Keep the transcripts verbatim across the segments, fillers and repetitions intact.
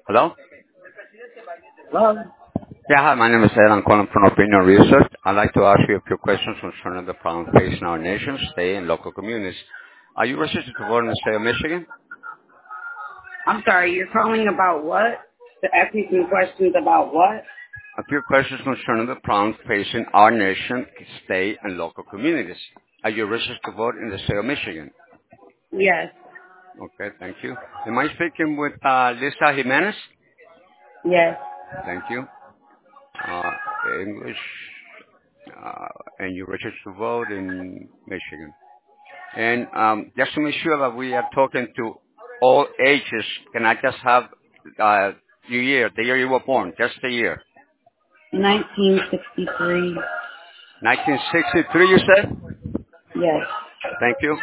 Hello? Hello? Yeah, hi, my name is Ed. I'm calling from Opinion Research. I'd like to ask you a few questions concerning the problems facing our nation, state, and local communities. Are you registered to vote in the state of Michigan? I'm sorry, you're calling about what? To ask me some questions about what? A few questions concerning the problems facing our nation, state, and local communities. Are you registered to vote in the state of Michigan? Yes. Okay, thank you. Am I speaking with uh, Lisa Jimenez? Yes. Thank you. Uh, English, uh, and you registered to vote in Michigan. And um, just to make sure that we are talking to all ages, can I just have uh, your year, the year you were born, just the year? nineteen sixty-three. nineteen sixty-three, you said? Yes. Thank you.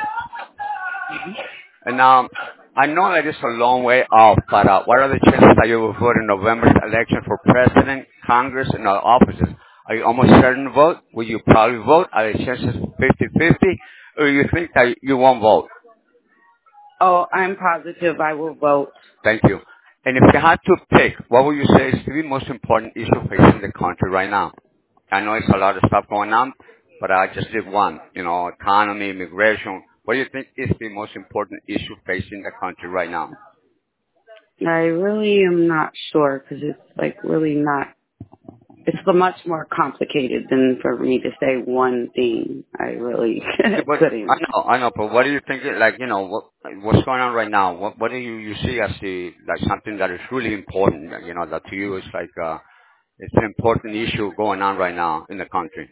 And um, I know that it's a long way off, but uh, what are the chances that you will vote in November's election for president, Congress, and other offices? Are you almost certain to vote? Will you probably vote? Are the chances fifty-fifty? Or you think that you won't vote? Oh, I'm positive I will vote. Thank you. And if you had to pick, what would you say is the most important issue facing the country right now? I know it's a lot of stuff going on, but I just did one. You know, economy, immigration. What do you think is the most important issue facing the country right now? I really am not sure because it's like really not, it's so much more complicated than for me to say one thing. I really Yeah, but I couldn't. know, I know, but what do you think? Like, you know, what what's going on right now? What what do you you see as the like something that is really important? You know, that to you is like uh, it's an important issue going on right now in the country.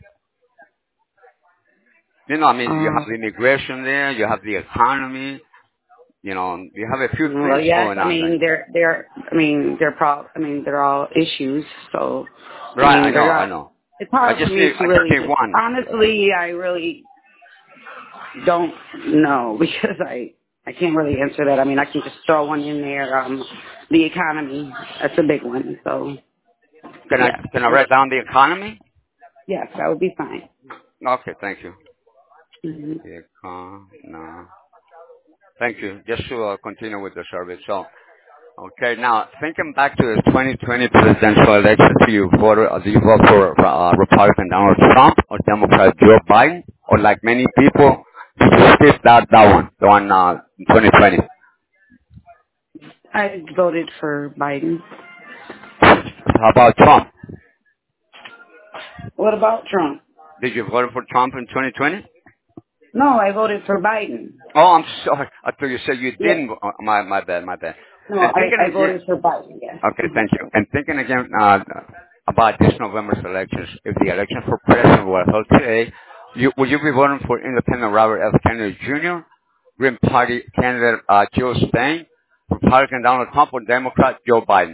You know, I mean, you Um, have the immigration there, you have the economy, you know, you have a few well, things yes, going I on. Like, mean, they're, they're, I mean, they're pro, I mean, they're all issues, so, I right, I mean, know, they're I not, know. it's I hard for just me need, to I just really, need one. honestly, I really don't know because I, I can't really answer that. I mean, I can just throw one in there, um, the economy, that's a big one, so, Can I, yes, can I write down the economy? yes, that would be fine. Okay, thank you. hmm The econ, no. Thank you. Just to uh, continue with the survey. So, okay, now thinking back to the twenty twenty presidential election, do you vote, uh, do you vote for uh, Republican Donald Trump or Democrat Joe Biden, or like many people, did you skip that that one, the one uh, in twenty twenty? I voted for Biden. How about Trump? What about Trump? Did you vote for Trump in twenty twenty? No, I voted for Biden. Oh, I'm sorry. I thought you said you Yes. didn't. Oh, my my bad, my bad. No, And I, thinking I again. voted for Biden, yes. Okay, thank you. And thinking again uh, about this November's elections, if the election for president were held today, you, would you be voting for Independent Robert F. Kennedy Junior, Green Party candidate uh, Jill Stein, Republican Donald Trump, or Democrat Joe Biden?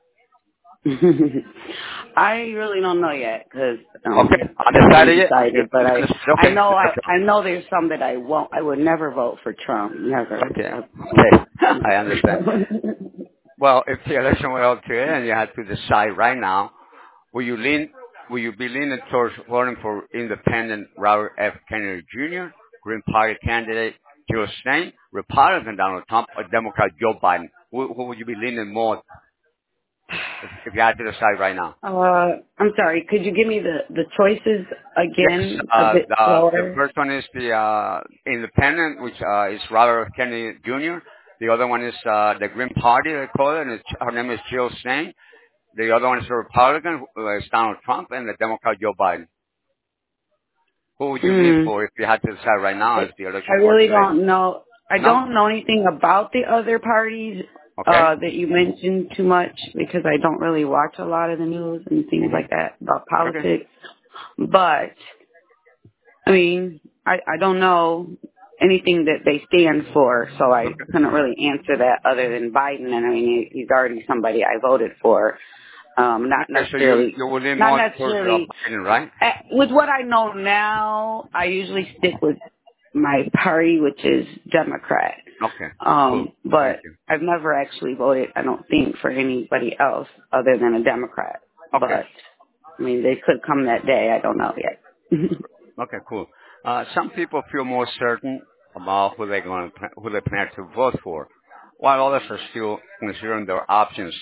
I really don't know yet because um, Okay, I haven't undecided yet? decided. But I, I Okay, know, I, okay. I know there's some that I won't. I would never vote for Trump. Never. Okay. I, Okay. I understand. Well, if the election were held today and you had to decide right now, will you lean, will you be leaning towards voting for Independent Robert F. Kennedy Junior, Green Party candidate Joe Stein, Republican Donald Trump, or Democrat Joe Biden? Who, who would you be leaning more if, if you had to decide right now? uh, I'm sorry. Could you give me the the choices Yes, again a uh, bit the, the slower? first one is the uh, Independent, which uh, is Robert F. Kennedy Junior The other one is uh, the Green Party, they call it, and it's, her name is Jill Stein. The other one is the Republican, who is Donald Trump, and the Democrat Joe Biden. Who would you lean Hmm. for if you had to decide right now I, if the I election were really today? don't know. I No? don't know anything about the other parties Okay. uh that you mentioned too much because I don't really watch a lot of the news and things hmm like that about Okay. politics. But I mean, I I don't know anything that they stand for, so I Okay. couldn't really answer that other than Biden. And I mean, he, he's already somebody I voted for. Um, not Okay, so you necessarily, you will lean not more towards uh, necessarily. Biden, right? eh, With what I know now, I usually stick with my party, which is Democrat. Okay. Cool. Um, Thank but you. I've never actually voted, I don't think, for anybody else other than a Democrat. Okay. But, I mean, they could come that day. I don't know yet. Okay. Cool. Uh, some people feel more certain about who they're going to, who they plan to vote for, while others are still considering their options.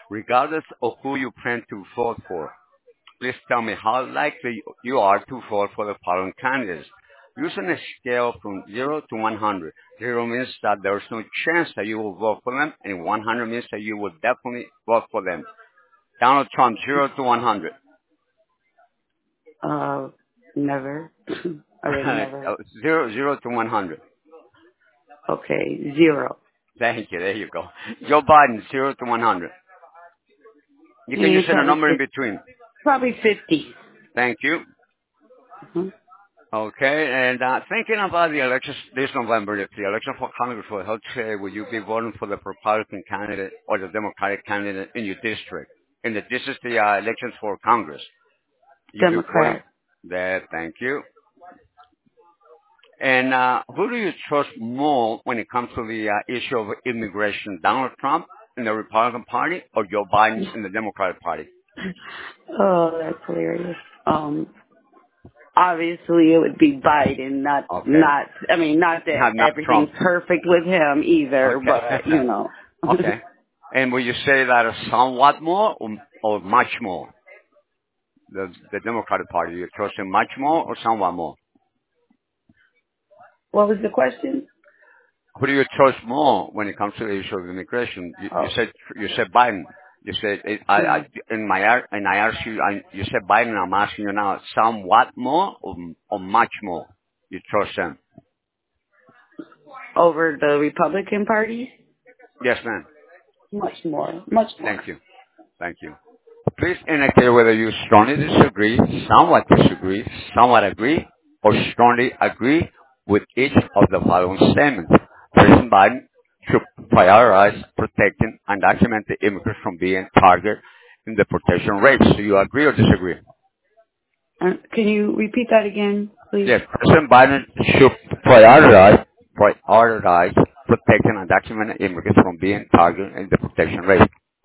regardless of who you plan to vote for. Please tell me how likely you are to vote for the following candidates. Using a scale from zero to one hundred. zero means that there's no chance that you will vote for them, and one hundred means that you will definitely vote for them. Donald Trump, zero to one hundred. Uh, never. I would never. zero, zero to one hundred. Okay, zero. Thank you. There you go. Joe Biden, zero to one hundred. You can Yeah, use a probably number in fifty. between. Probably fifty. Thank you. Mhm. Okay, and uh, thinking about the elections this November, if the election for Congress will hold today, will you be voting for the Republican candidate or the Democratic candidate in your district? And the, this is the uh, elections for Congress. You'll be voting Democrat. there. Thank you. And uh, who do you trust more when it comes to the uh, issue of immigration? Donald Trump in the Republican Party or Joe Biden in the Democratic Party? Oh, that's hilarious. Um, obviously it would be Biden, not, Okay. not, I mean, not that Not, not everything's Trump. perfect with him either, Okay. but, you know. Okay. And will you say that somewhat more or, or much more? The, the Democratic Party, you trust him much more or somewhat more? What was the question? Who do you trust more when it comes to the issue of immigration? You, you Oh, said you said Biden. You said it, I, I yeah. in my ar- and I asked you. I, you said Biden. I'm asking you now. Somewhat more or, or much more? You trust him? Over the Republican Party? Yes, ma'am. Much more. Much more. Thank you. Thank you. Please indicate whether you strongly disagree, somewhat disagree, somewhat agree, or strongly agree with each of the following statements. President Biden should prioritize protecting undocumented immigrants from being targeted in deportation rates. Do you agree or disagree? Uh, can you repeat that again, please? Yes, President Biden should prioritize prioritize protecting undocumented immigrants from being targeted in deportation rates.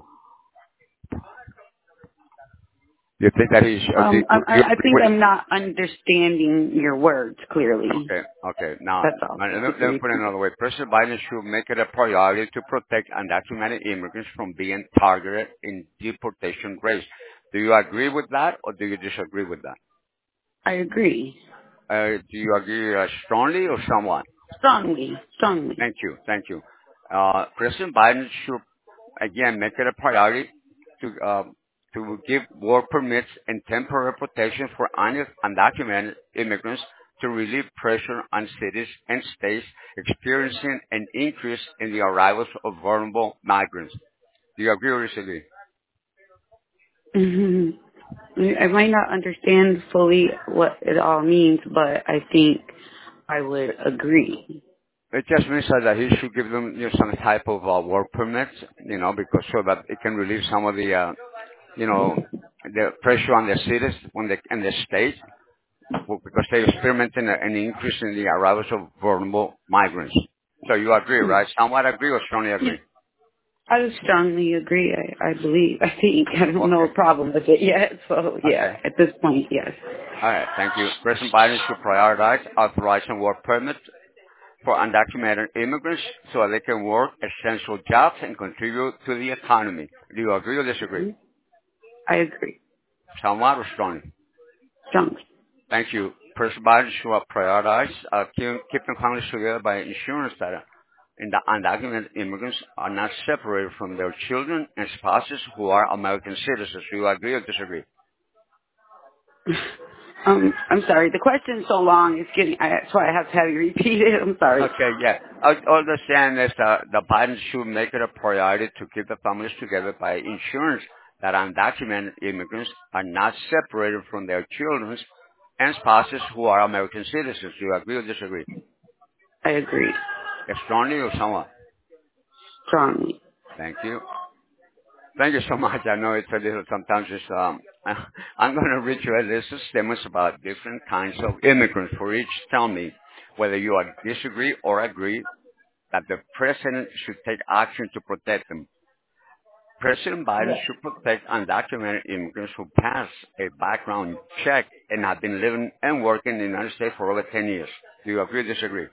Do you think that is? Uh, do, Um, I, do I you I agree think with? I'm not understanding your words clearly. Okay, okay. Now, That's all. let If me, you let can me put it repeat. another way. President Biden should make it a priority to protect undocumented immigrants from being targeted in deportation rates. Do you agree with that, or do you disagree with that? I agree. Uh, do you agree uh, strongly or somewhat? Strongly. Strongly. Thank you, thank you. Uh, President Biden should again make it a priority to uh, to give work permits and temporary protection for un- undocumented immigrants to relieve pressure on cities and states experiencing an increase in the arrivals of vulnerable migrants. Do you agree or disagree? hmm I might not understand fully what it all means, but I think I would agree. It just means that he should give them, you know, some type of uh, work permits, you know, because so that it can relieve some of the, uh, you know, the pressure on the cities when they, and the states, well, because they're experiencing a- an increase in the arrivals of vulnerable migrants. So you agree, Hmm. right? Somewhat agree or strongly Yeah. agree? I would strongly agree. I, I believe. I think. I don't know Okay. a problem with it yet. So yeah, Okay. at this point, yes. All right. Thank you. President Biden should prioritize authorizing work permits for undocumented immigrants so they can work essential jobs and contribute to the economy. Do you agree or disagree? Hmm. I agree. Somewhat or strongly? Strongly. Thank you. President Biden should prioritize uh, keep- keeping families together by ensuring that uh, and the undocumented immigrants are not separated from their children and spouses who are American citizens. Do you agree or disagree? Um, I'm sorry. The question's so long. It's getting. I, that's why I have to have you repeat it. I'm sorry. Okay, yeah. I I understand this. Uh, the Biden should make it a priority to keep the families together by ensuring that undocumented immigrants are not separated from their children and spouses who are American citizens. Do you agree or disagree? I agree. Yes, strongly or somewhat? Strongly. Thank you. Thank you so much. I know it's a little, sometimes it's, um, I'm going to read you a list of statements about different kinds of immigrants. For each, tell me whether you are disagree or agree that the president should take action to protect them. President Biden Yes. should protect undocumented immigrants who pass a background check and have been living and working in the United States for over ten years. Do you agree or disagree?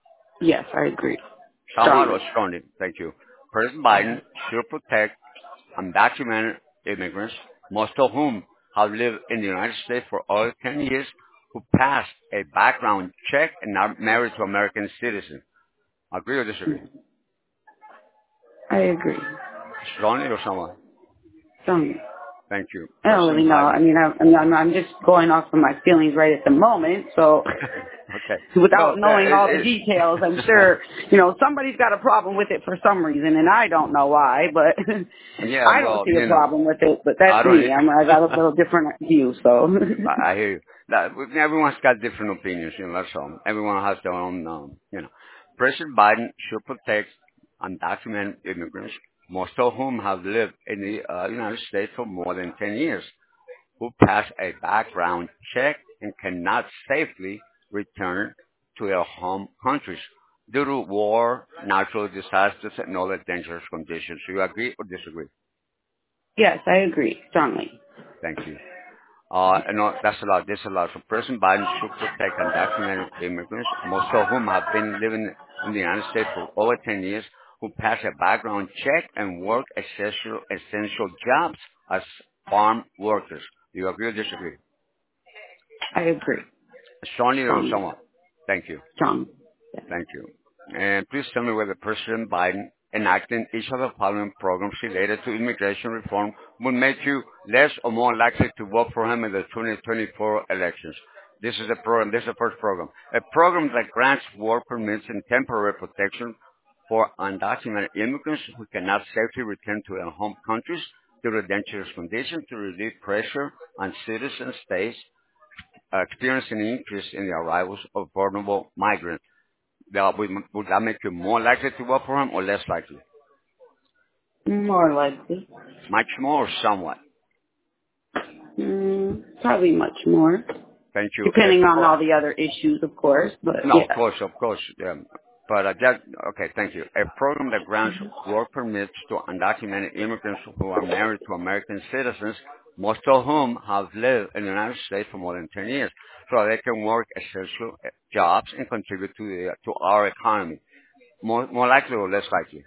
Yes, I agree. Somewhat Strongly. or strongly. Thank you. President Biden should protect undocumented immigrants, most of whom have lived in the United States for over ten years, who pass a background check and are married to American citizens. Agree or disagree? I agree. Strongly or somewhat? Strongly. Thank you. I don't really know. I mean, I'm, I'm, I'm just going off of my feelings right at the moment, so okay. without So, knowing uh, all it, the details, I'm sure, you know, somebody's got a problem with it for some reason, and I don't know why, but yeah, I well, don't see a you know, problem with it, but I that's don't. me. I'm, I got a little different view, so. I I hear you. That, everyone's got different opinions, you know, that's all. Everyone has their own, um, you know. President Biden should protect undocumented immigrants, most of whom have lived in the uh, United States for more than ten years, who pass a background check and cannot safely return to their home countries due to war, natural disasters, and other dangerous conditions. Do you agree or disagree? Yes, I agree, strongly. Thank you. Uh, and uh, that's a lot. This a lot. So President Biden should protect undocumented immigrants, most of whom have been living in the United States for over ten years, who pass a background check and work essential, essential jobs as farm workers. Do you agree or disagree? I agree. Strongly or Strongly. somewhat? Thank you. Strong. Yeah. Thank you. And please tell me whether President Biden enacting each of the following programs related to immigration reform would make you less or more likely to vote for him in the twenty twenty-four elections. This is a program. This is the first program. A program that grants work permits and temporary protection for undocumented immigrants who cannot safely return to their home countries due to dangerous conditions to relieve pressure on citizen states uh, experiencing an increase in the arrivals of vulnerable migrants. That would, would that make you more likely to vote for him or less likely? More likely. Much more or somewhat? Mm, probably much more. Thank you. Depending A on pro- all the other issues, of course, but no, yeah. of course, of course. Um, but uh, that, okay, thank you. A program that grants work permits to undocumented immigrants who are married to American citizens, most of whom have lived in the United States for more than ten years, so they can work essential uh, jobs and contribute to the, to our economy. More, more likely or less likely?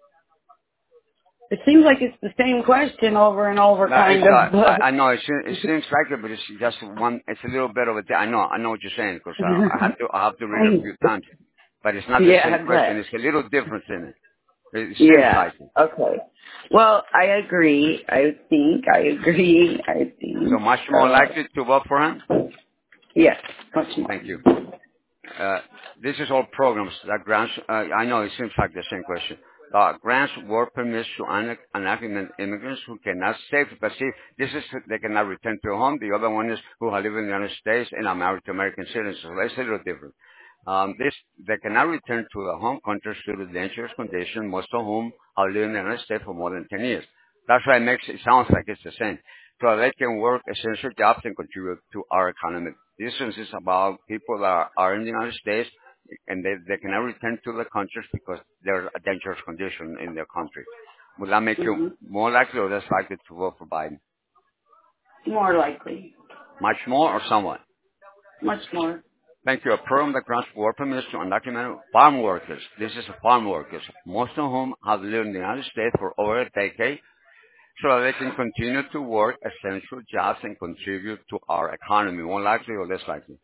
It seems like it's the same question over and over, No, kind it's of. not. I, I know it seems, it seems like it, but it's just one. It's a little bit of a. I know. I know what you're saying because uh, I have to. I have to read it a few times, but it's not the yeah, same I question. bet. It's a little difference in it. It seems Yeah. like it. Okay. Well, I agree. I think I agree. I So think. much more Uh, likely to vote for him. yes, much more. Thank you. Uh, this is all programs that grants. Uh, I know it seems like the same question. Uh, grants work permits to un- undocumented immigrants who cannot safely, but see, this is they cannot return to home. The other one is who have lived in the United States and are married to American citizens. So that's a little different. Um, this they cannot return to their home countries due to dangerous conditions, most of whom have lived in the United States for more than ten years. That's why it makes it sounds like it's the same. So they can work essential jobs and contribute to our economy. This is about people that are, are in the United States and they, they cannot return to the countries because there's a dangerous condition in their country. Would that make you hmm more likely or less likely to vote for Biden? More likely. Much more or somewhat? Much more. Thank you. A program that grants work permits to undocumented farm workers. This is farm workers, most of whom have lived in the United States for over a decade, so that they can continue to work essential jobs and contribute to our economy. More likely or less likely?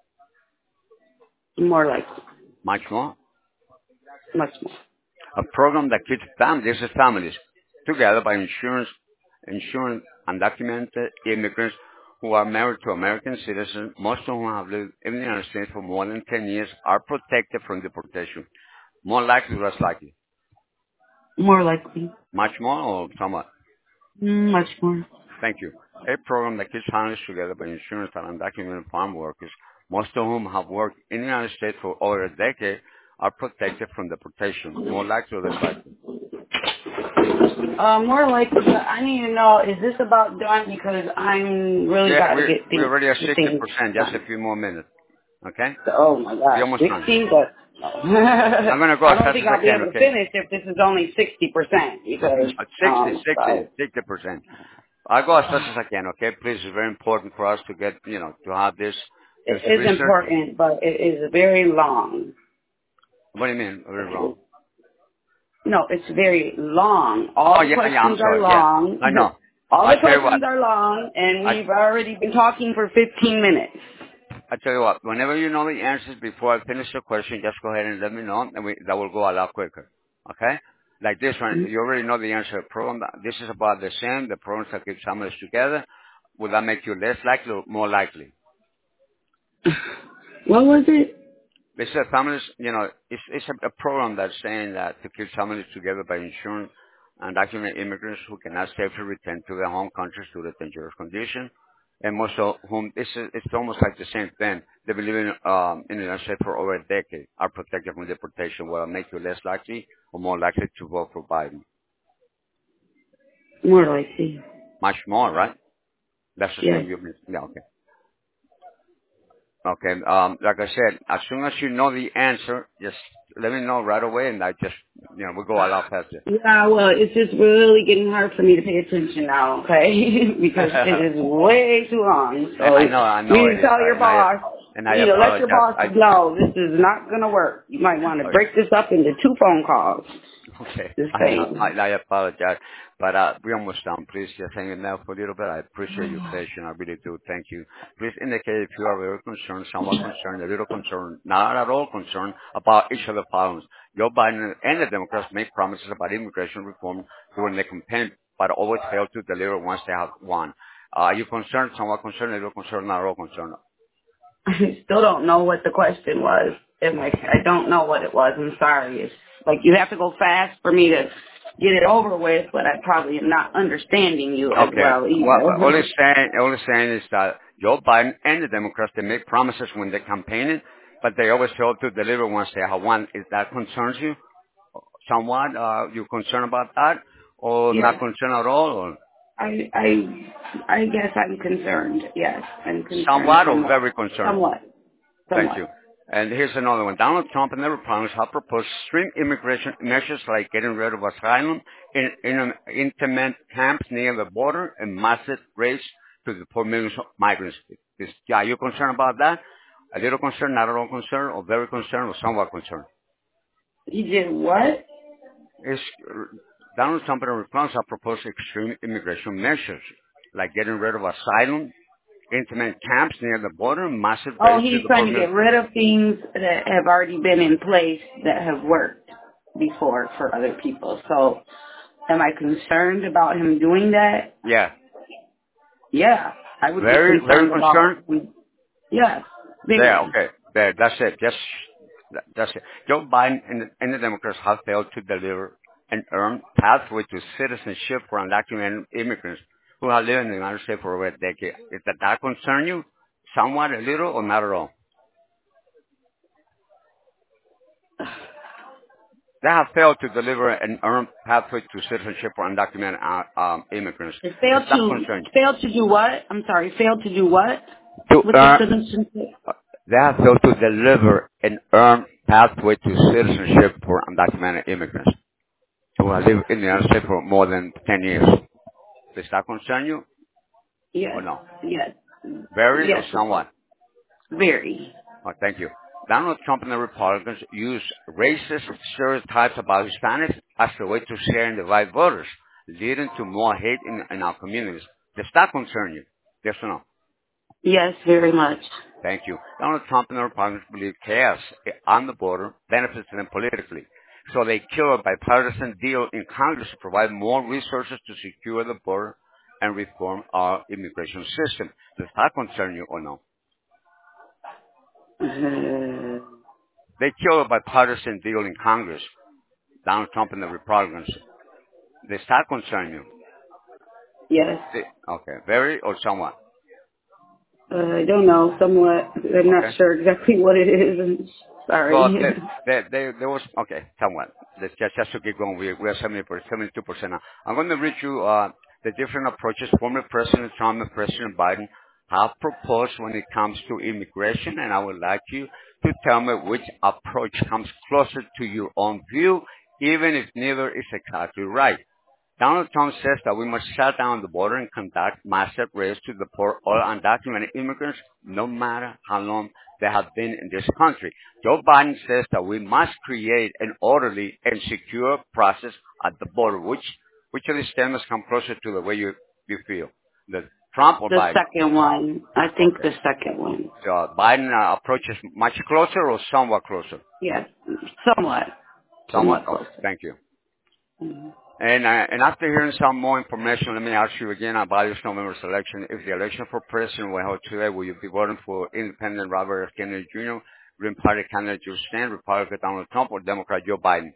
More likely. Much more? Much more. A program that keeps families as families together by insurance, insuring undocumented immigrants who are married to American citizens, most of whom have lived in the United States for more than ten years, are protected from deportation. More likely or less likely? More likely. Much more or somewhat? Mm, much more. Thank you. A program that keeps families together by insurance and undocumented farm workers, most of whom have worked in the United States for over a decade, are protected from deportation. More likely or less likely? Uh, more likely, but I need to know, is this about done? Because I'm really Yeah, got to we're, get we're things, already at sixty things percent. Just done. a few more minutes. Okay? So, oh my We're gosh, almost done. sixty, but I'm going to go I as don't fast think as I I'll be can, able to okay? finish if this is only sixty percent because, At sixty, um, sixty, so sixty percent. I'll go as fast as I can, okay? Please, it's very important for us to get, you know, to have this, this it is research. important, but it is very long. What do you mean? Very wrong. No, it's very long. All Oh, the yeah, yeah, I'm questions are sorry. Yeah, long. I know. All I the tell you questions what. are long, and I we've already been talking for fifteen minutes. I tell you what. Whenever you know the answers before I finish the question, just go ahead and let me know, and we, that will go a lot quicker. Okay? Like this one, you already know the answer. Program. This is about the same. The programs that keep families together. Will that make you less likely or more likely? What was it? They said families, you know, it's, it's a, a program that's saying that to keep families together by ensuring undocumented immigrants who cannot safely return to their home countries due to dangerous conditions. And most of whom, it's, it's almost like the same thing. They've been living um, in the United States for over a decade, are protected from deportation. Will it make you less likely or more likely to vote for Biden? More likely. Much more, right? That's the Yes. same. You've been, yeah, okay. Okay. Um, like I said, as soon as you know the answer, just let me know right away, and I just, you know, we'll go a lot faster. Yeah, well, it's just really getting hard for me to pay attention now, okay? Because it is way too long. So I know, I you know need it to is, tell your and I boss, and I you need to let your apologize. boss I know this is not going to work. You might want to oh, yeah. break this up into two phone calls. Okay, This I know, I, thing. I apologize, but uh, we're almost done. Please just hang in there for a little bit. I appreciate your patience. I really do. Thank you. Please indicate if you are very concerned, somewhat concerned, a little concerned, not at all concerned about each of the problems. Joe Biden and the Democrats make promises about immigration reform during the campaign, but always fail to deliver once they have won. Uh, are you concerned, somewhat concerned, a little concerned, not at all concerned? I still don't know what the question was. And like, I don't know what it was. I'm sorry. It's like you have to go fast for me to get it over with, but I probably am not understanding you as Okay. well Well, all either. it's saying, all it's saying is that Joe Biden and the Democrats, they make promises when they're campaigning, but they always fail to deliver once they have won. Is that concerns you somewhat? Uh, you concerned about that, or not Yes. concerned at all, or I I I guess I'm concerned. Yes, I'm concerned somewhat, or somewhat. very concerned? Somewhat. Thank Somewhat. you. And here's another one. Donald Trump and the Republicans have proposed extreme immigration measures like getting rid of asylum in, in internment camps near the border and massive raids to deport millions of migrants. Is, are you concerned about that? A little concerned, not at all concerned, or very concerned, or somewhat concerned? You did what? Is, Donald Trump and the Republicans have proposed extreme immigration measures like getting rid of asylum, internment camps near the border, and massive Oh, raids to he's trying deport to millions. get rid of things that have already been in place that have worked before for other people. So, am I concerned about him doing that? Yeah. Yeah, I would be Very, very concerned about. concerned. Yes, There, very. okay. There, that's it. Just, that- that's it. Joe Biden and the, and the Democrats have failed to deliver an earned pathway to citizenship for undocumented immigrants who have lived in the United States for over a decade. Does that, that concern you somewhat, a little, or not at all? They have failed to deliver an earned pathway to citizenship for undocumented uh, um, immigrants. It Does failed that to concern failed to do what? I'm sorry, failed to do what you? To with the earn, citizenship? uh, they have failed to deliver an earned pathway to citizenship for undocumented immigrants who have lived in the United States for more than ten years. Does that concern you or Yes, no? yes, Very or yes, it does. somewhat? Very. Oh, thank you. Donald Trump and the Republicans use racist stereotypes about Hispanics as a way to share and divide voters, leading to more hate in, in our communities. Does that concern you? Yes or no? Yes, very much. Thank you. Donald Trump and the Republicans believe chaos on the border benefits them politically. So they kill a bipartisan deal in Congress to provide more resources to secure the border and reform our immigration system. Does that concern you or no? Uh, They kill a bipartisan deal in Congress, Donald Trump and the Republicans. Does that concern you? yes. They- Okay, very or somewhat? Uh, I don't know, somewhat. I'm not Okay. sure exactly what it is. I'm Well, sorry. there, there, there, there was, okay, somewhat. Let's just, just to keep going, we, we are seventy percent, seventy-two percent now. I'm going to read you uh, the different approaches former President Trump and President Biden have proposed when it comes to immigration, and I would like you to tell me which approach comes closer to your own view, even if neither is exactly right. Donald Trump says that we must shut down the border and conduct massive raids to deport all undocumented immigrants, no matter how long they have been in this country. Joe Biden says that we must create an orderly and secure process at the border. Which which of these statements come closer to the way you, you feel? The Trump or The Biden? second one. I think Okay. the second one. So uh, Biden uh, approaches much closer or somewhat closer? Yes, somewhat. Somewhat. Somewhat Oh, closer. thank you. Mm-hmm. And, uh, and after hearing some more information, let me ask you again about this November's election. If the election for president were held today, will you be voting for independent Robert F. Kennedy Junior, Green Party candidate Joe Stan, Republican Donald Trump, or Democrat Joe Biden?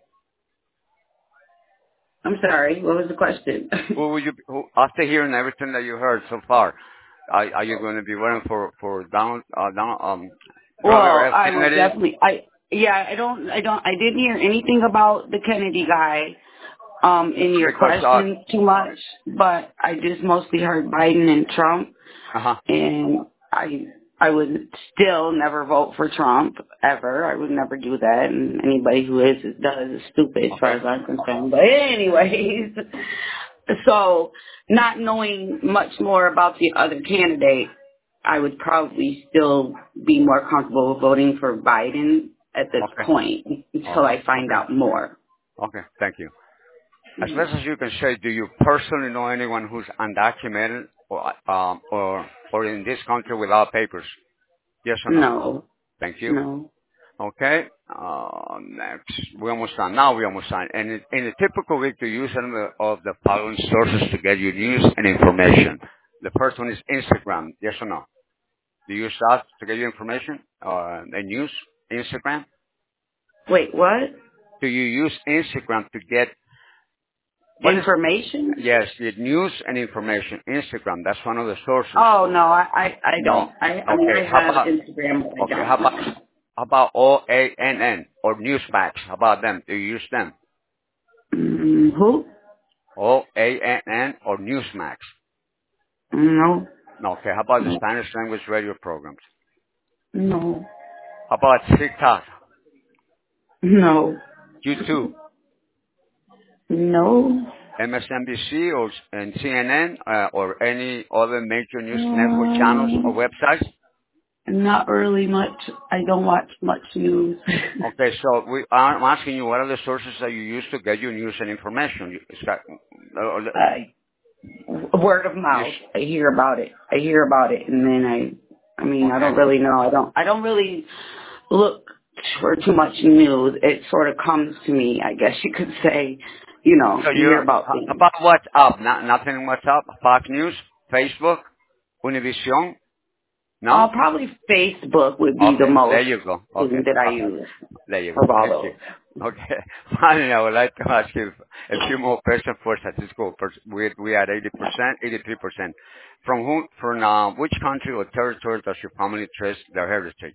I'm sorry. What was the question? Who will you, who, after hearing everything that you heard so far, are, are you going to be voting for, for Donald, uh, Donald, um, Robert Well, F. I will Kennedy? definitely. I yeah. I don't. I don't. I didn't hear anything about the Kennedy guy um in your Because, uh, questions too much, but I just mostly heard Biden and Trump, uh-huh. and I I would still never vote for Trump ever. I would never do that, and anybody who is does is stupid as far Okay. as I'm concerned. But anyways, so not knowing much more about the other candidate, I would probably still be more comfortable voting for Biden at this Okay. point until Oh, I find okay. out more. Okay. Thank you. As Mhm. best as you can say, do you personally know anyone who's undocumented or um, or or in this country without papers? Yes or no? No, Thank you. no. Okay. Uh, next, we almost done. Now we almost done. And in, in a typical week, do you use any of the following sources to get your news and information? The first one is Instagram. Yes or no? Do you use that to get your information or the news? Instagram? Wait, what? Do you use Instagram to get what is Information? yes, the news and information. Instagram, that's one of the sources. Oh no, I I, I No. don't. I I mean Okay. I How have about Instagram, but I okay, don't. how about how about O A N N or Newsmax? How about them? Do you use them? Mm, who? O A N N or Newsmax? No, No, okay. How about the no, Spanish language radio programs? no, How about TikTok, no, YouTube, no. M S N B C or and C N N uh, or any other major news network channels or Um, websites? not really much. I don't watch much news. Okay, so we, I'm asking you, what are the sources that you use to get your news and information? You, it's got, uh, uh, I word of you, mouth. I hear about it. I hear about it, and then I. I mean, I okay, don't really know. I don't. I don't really look for too much news. It sort of comes to me. I guess you could say. You know, so you hear you're, about how things. about WhatsApp? Not, nothing WhatsApp? Fox News? Facebook? Univision? Uh, No? probably Facebook would be the Okay, there most you go. Okay, thing that I uh, use there you go. of all Thank you. those. Okay, finally, I would like to ask you a few more questions for statistical. pers- We, we are eighty percent, eighty-three percent. From whom, from uh, which country or territory does your family trace their heritage?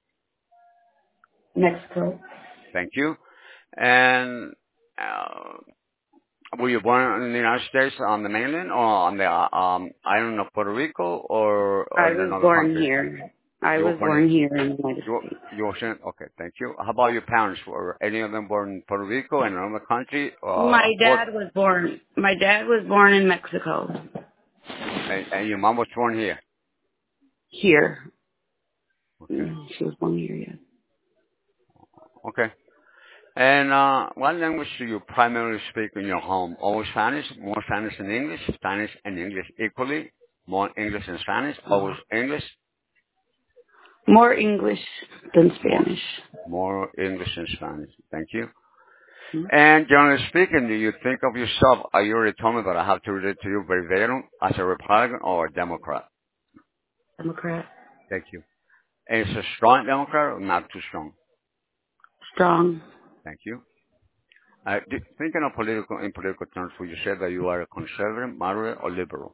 Mexico. Thank you. And uh, were you born in the United States on the mainland or on the uh, um, island of Puerto Rico or, or I in was another born country? here. I You were was born born in, here in the United you, were- States. you were saying, okay, thank you. How about your parents? Were any of them born in Puerto Rico and another country? Uh, My or, dad was born. My dad was born in Mexico. and, and your mom was born here? Here. Okay. Mm, She was born here, yes. Okay. And uh, what language do you primarily speak in your home? Always Spanish, more Spanish than English, Spanish and English equally, more English than Spanish, always English, More English than more Spanish. more English than Spanish. Thank you. Hmm? And generally speaking, do you think of yourself, uh, you already told me, but I have to read it to you verbatim, as a Republican or a Democrat? Democrat. Thank you. And is a strong Democrat or not too strong? Strong. Thank you. Uh, do- thinking of political, in political terms, would you say that you are a conservative, moderate, or liberal?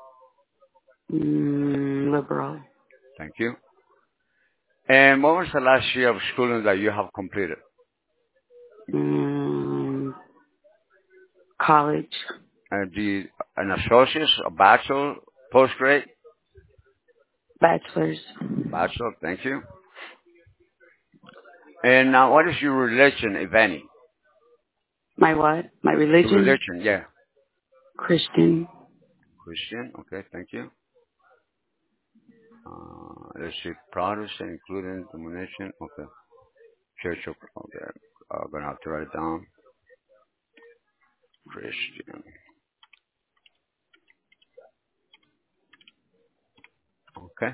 Mm, liberal. Thank you. And what was the last year of schooling that you have completed? Mm, college. Uh, do you, an associate's, a bachelor, postgrad? Bachelor's. Bachelor, thank you. And now, what is your religion, if any? My what? My Your religion? religion, yeah. Christian. Christian. Okay, thank you. Uh, let's see, products including denomination. Okay, church of. Okay, I'm gonna have to write it down. Christian. Okay.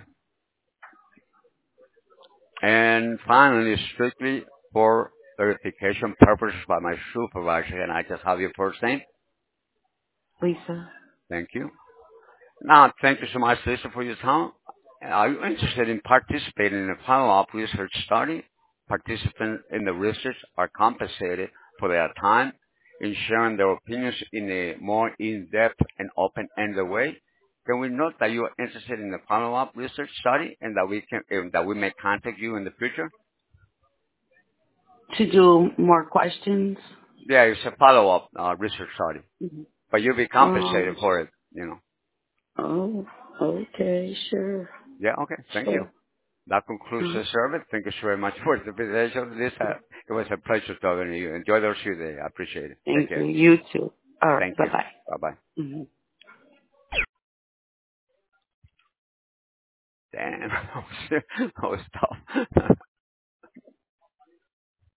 And finally, strictly for verification purposes by my supervisor, can I just have your first name? Lisa. Thank you. Now, thank you so much, Lisa, for your time. Are you interested in participating in a follow-up research study? Participants in the research are compensated for their time in sharing their opinions in a more in-depth and open-ended way. Can we note that you are interested in the follow-up research study and that we can uh, that we may contact you in the future? To do more questions? Yeah, it's a follow-up uh, research study, Mm-hmm. but you'll be compensated Um, for it. You know. oh, okay, sure. Yeah. Okay. Thank you. Sure. That concludes Uh, the service. Thank you so very much for the invitation. This uh, it was a pleasure talking to you. Enjoy the rest of your day. I appreciate it. Take thank you. care. You too. All right. Thank you. Bye-bye. Bye bye. Mm-hmm. Damn, that was, that was tough.